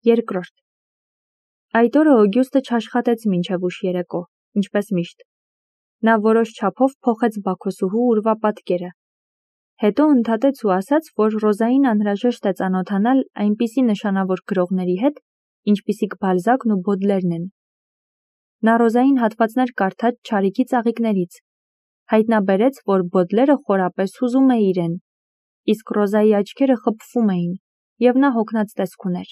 Երկրորդ. Այդ օրը Օգյուստը չաշխատեց մինչև ուշ երեկո, ինչպես միշտ։ Նա որոշ չափով փոխեց Բաքոսուհու ուրվապատկերը։ Հետո ընդհատեց ու ասաց, որ Ռոզային անհրաժեշտ է ծանոթանալ այնպիսի նշանավոր գրողների հետ, ինչպիսիք Բալզակն ու Բոդլերն են։ Նա Ռոզային հատվածներ կարդաց չարիքի ծաղիկներից, հայտնաբերեց, որ Բոդլերը խորապես հուզում է իրեն, իսկ Ռոզայի աչքերը խփվում էին, և նա հոգնած տեսք ուներ։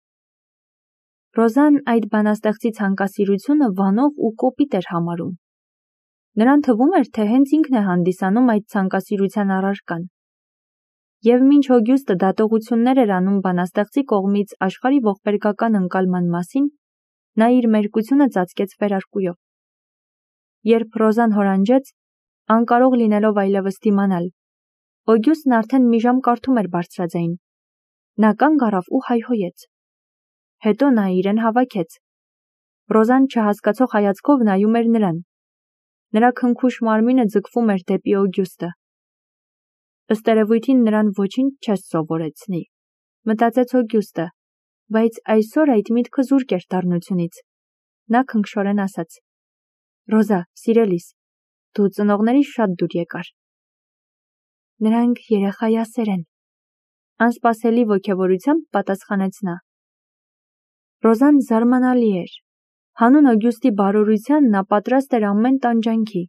Ռոզան այդ բանաստեղծի ցանկասիրությունը վանող ու կոպիտ էր համարում։ Նրան թվում էր, թե հենց ինքն է հանդիսանում այդ ցանկասիրության առարկան։ Եվ մինչ Օգյուստը դատողություններ էր անում բանաստեղծի կողմից աշխարհի ողբերգական ընկալման մասին, նա իր մերկությունը ծածկեց վերարկուով։ Երբ Ռոզան հորանջեց, անկարող լինելով այլևս դիմանալ, Օգյուստն արդեն մի ժամ կարդում էր բարձրաձայն։ Նա կանգ առավ ու հայհոյեց։ Հետո նա իրեն հավաքեց։ Ռոզան չհասկացող հայացքով նայում էր նրան։ Նրա քնքուշ մարմինը ձգվում էր դեպի Օգյուստը։ Ըստ երևույթին նրան ոչինչ չես սովորեցնի, մտածեց Օգյուստը, բայց այսօր այդ միտքը զուրկ էր դառնությունից։ Նա քնքշորեն ասաց. Ռոզա, սիրելիս, դու ծնողներիս շատ դուր եկար։ Նրանք երեխայասեր են, անսպասելի ոգևորությամբ պատասխանեց նա։ Ռոզան զարմանալի էր։ Հանուն Օգյուստի բարօրության նա պատրաստ էր ամեն տանջանքի։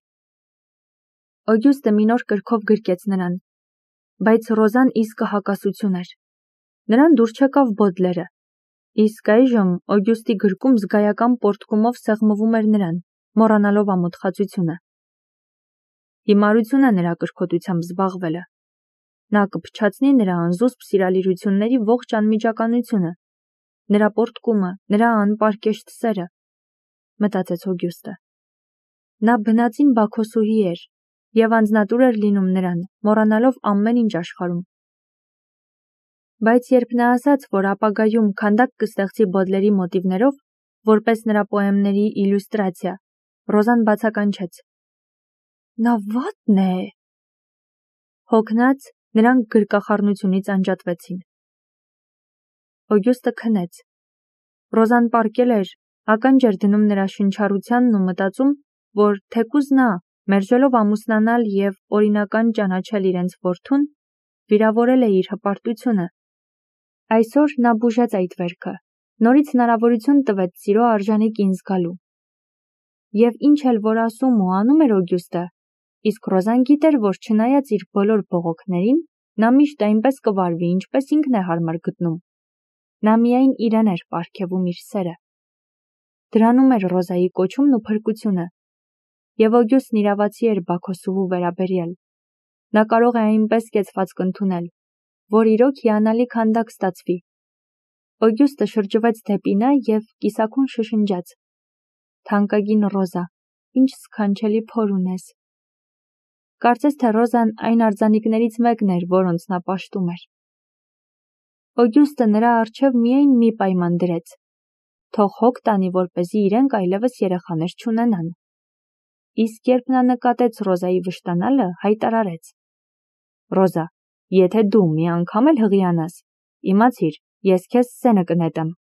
Օգյուստը մի նոր կրքով գրկեց նրան, բայց Ռոզան իսկը հակասություն էր։ Նրան դուր չեկավ Բոդլերը, իսկ այժմ Օգյուստի գրկում զգայական պոռթկումով սեղմվում էր նրան, մոռանալով ամոթխածությունը։ Հիմարություն է նրա կրքոտությամբ զբաղվելը։ Նա կփչացնի նրա անզուսպ սիրալիրությունների ողջ անմիջականությունը, նրա պոռթկումը, նրա անպարկեշտ սերը, մտածեց Օգյուստը։ Նա բնածին Բաքոսուհի էր և անձնատուր էր լինում նրան, մոռանալով ամեն ինչ աշխարհում։ Բայց երբ նա ասաց, որ ապագայում քանդակ կստեղծի Բոդլերի մոտիվներով, որպես նրա պոեմների իլյուստրացիա, Ռոզան բացականչեց. Նա վատն է։ Հոգնած, նրանք գրկախառնությունից անջատվեցին։ Օգյուստը քնեց։ Ռոզան պառկել էր, ականջ էր դնում նրա շնչառությանն ու մտածում, որ թեկուզ նա, մերժելով ամուսնանալ և օրինական ճանաչել իրենց որդուն, վիրավորել է իր հպարտությունը։ Այսօր նա բուժեց այդ վերքը, նորից հնարավորություն տվեց սիրո արժանի կին զգալու։ Եվ ինչ էլ որ ասում ու անում էր Օգյուստը, իսկ Ռոզան գիտեր, որ չնայած իր բոլոր բողոքներին, նա միշտ այնպես կվարվի, ինչպես ինքն է հարմար գտնում։ Նա միայն իրեն էր պարգևում իր սերը։ Դրանում էր Ռոզայի կոչումն ու փրկությունը։ Եվ Օգյուստն իրավացի էր Բաքոսուհու վերաբերյալ։ Նա կարող է այնպես կեցվածք ընդունել, որ իրոք հիանալի քանդակ ստացվի։ Օգյուստը շրջվեց դեպի նա և կիսաքուն շշնջաց. Թանկագին Ռոզա, ինչ սքանչելի փոր ունես։ Կարծես թե Ռոզան այն արձանիկներից մեկն էր, որոնց նա պաշտում էր։ Օգյուստը նրա առջև միայն մի պայման դրեց. թող հոգ տանի, որպեսզի իրենք այլևս երեխաներ չունենան։ Իսկ երբ նա նկատեց Ռոզայի վշտանալը, հայտարարեց. Ռոզա, եթե դու մի անգամ էլ հղիանաս, իմացիր, ես քեզ սենը կնետեմ։